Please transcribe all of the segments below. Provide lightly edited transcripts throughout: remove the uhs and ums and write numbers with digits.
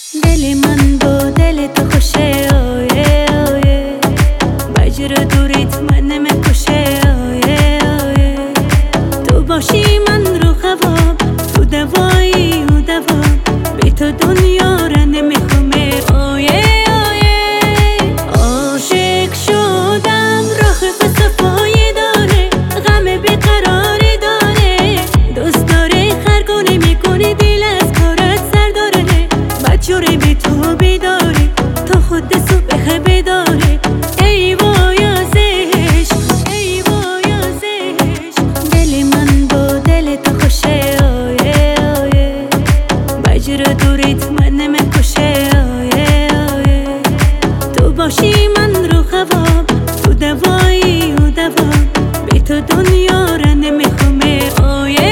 دل من با دل تو خوشه، آیه آیه مجرا دوریت من نمیکشه، آیه آیه تو باشی من رو خواب، تو دوایی و دوام بی تو دنیا را نمیخومه، آیه آیه عاشق شدم، راه به صفایی داره، غم بیقراری داره، دوست داره خرگونه میکنی، دل از کارت سر داره، بدجوری بی تو بیداری، تو خود صبح بیداری، ای وای از عشق، ای وای از عشق. دل من با دل تو خوشه، آیه آیه مجرا دوریت من نمیکشه، آیه آیه تو باشی من رو خواب، تو دوایی و دوام بی تو دنیا را نمیخومه، آیه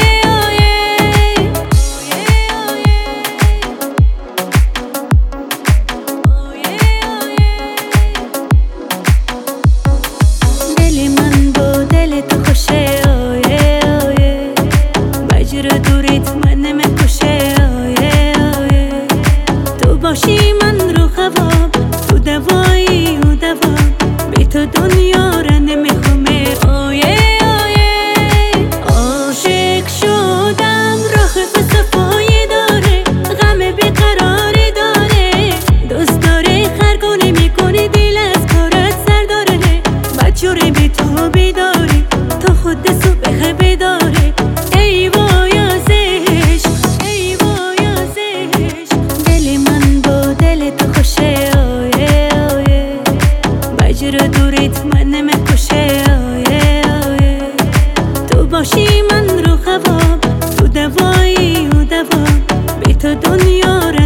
باشی من رو خواب، تو دوایی و دوام بی تو دنیا را نمیخومه، آیه آیه عاشق شدم، راه به صفایی داره، غم بیقراری داره، دوست داره خرگونه میکنی، دل از کارت سر داره، بدجوری بی تو بیداری، تو خود صبح بیداری، ای وای از عشق، ای وای از عشق. دل من دل تو خوشه، آیه آیه مجرا دوریت من نمیکشه، آیه آیه تو باشی من رو خواب، تو دوایی و دوام بی تو دنیا را